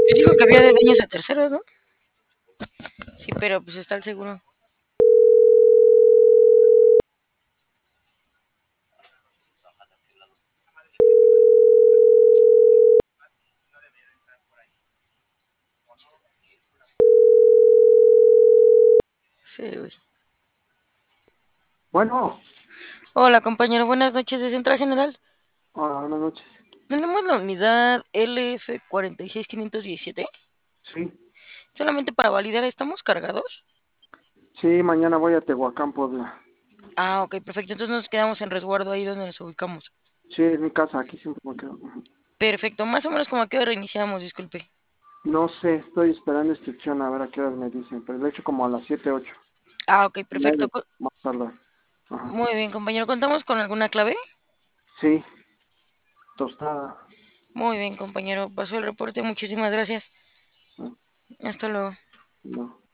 Dijo que había de daños a terceros, ¿no? Sí, pero pues está el seguro. Sí, güey. Bueno, Hola, compañero. Buenas noches de Central General. hola, buenas noches. Tenemos la unidad LF 46517. Sí, Solamente para validar, ¿estamos cargados? sí, mañana voy a Tehuacán, Puebla. Ah, ok, perfecto. Entonces nos quedamos en resguardo ahí donde nos ubicamos. Sí, es mi casa, aquí siempre me quedo. Perfecto. Más o menos como a qué hora reiniciamos, disculpe. No sé, estoy esperando instrucción a ver a qué horas me dicen, pero de hecho como a las 7, 8. Ah, ok, perfecto. 9, más tardar. Ajá. Muy bien, compañero. ¿Contamos con alguna clave? Sí, tostada. Muy bien, compañero. Pasó el reporte. Muchísimas gracias. No, Hasta luego. no.